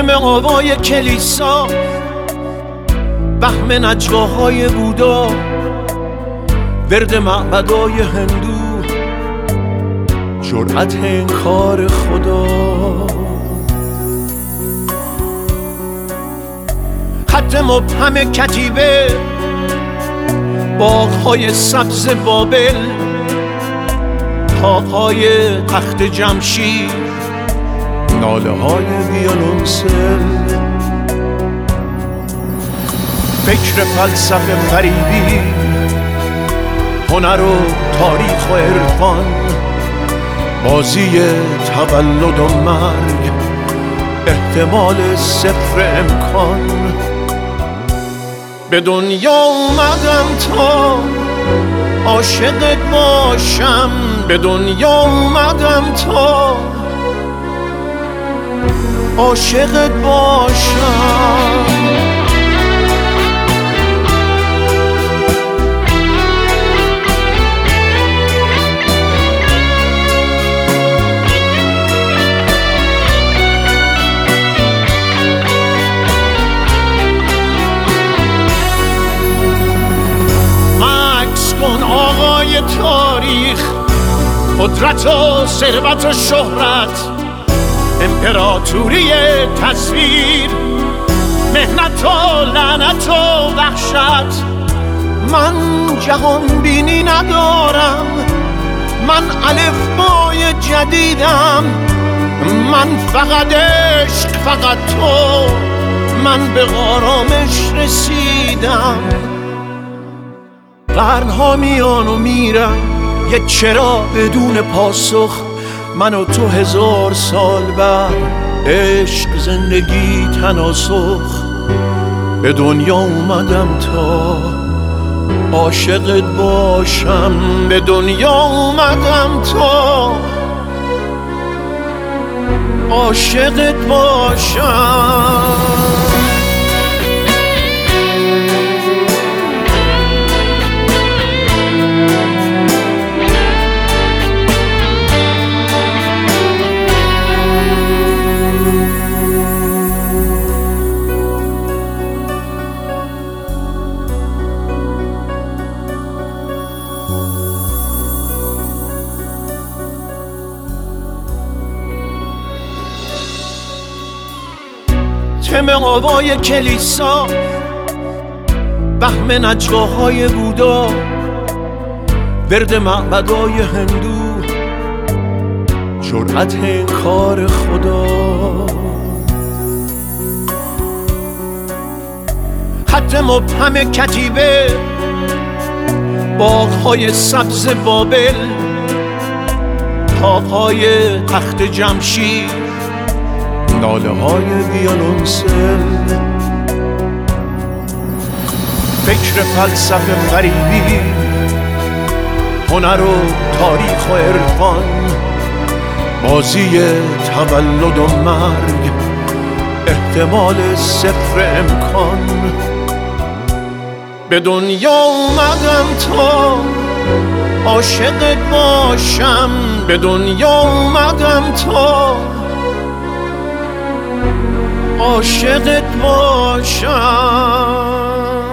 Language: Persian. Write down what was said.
تم آوای کلیسا، بهم نجواهای بودا، ورد معبدای هندو، جرأت انکار خدا. خط مبهم کتیبه، باغ‌های سبز بابل، طاق‌های تخت جمشید، ناله‌های ویولنسل. فکر فلسفه فریبی، هنر و تاریخ و عرفان، بازی تولد و مرگ، احتمال صفر امکان. به دنیا اومدم تا عاشقت باشم، به دنیا اومدم تا عاشقت باشم. آقای تاریخ، قدرت و ثروت و شهرت، امپراتوری تصویر، مهنت و لعنت و وحشت. من جهان بینی ندارم، من الفبای جدیدم، من فقط عشق، فقط تو، من به آرامش رسیدم. قرنها میان و میرن، یه چرا بدون پاسخ، من و تو 1000 سال بعد، عشق، زندگی، تناسخ. به دنیا اومدم تا عاشقت باشم، به دنیا اومدم تا عاشقت باشم. تم آوای کلیسا، بهم نجواهای بودا، ورد معبدای هندو، جرأت انکار خدا. خط مبهم کتیبه، باغ‌های سبز بابل، طاق‌های تخت جمشید، ناله‌های ویولنسل. فکر فلسفه فریبی، هنر و تاریخ و عرفان، بازی تولد و مرگ، احتمال صفر امکان. به دنیا اومدم تا عاشقت باشم، به دنیا اومدم تا عاشقت باشم.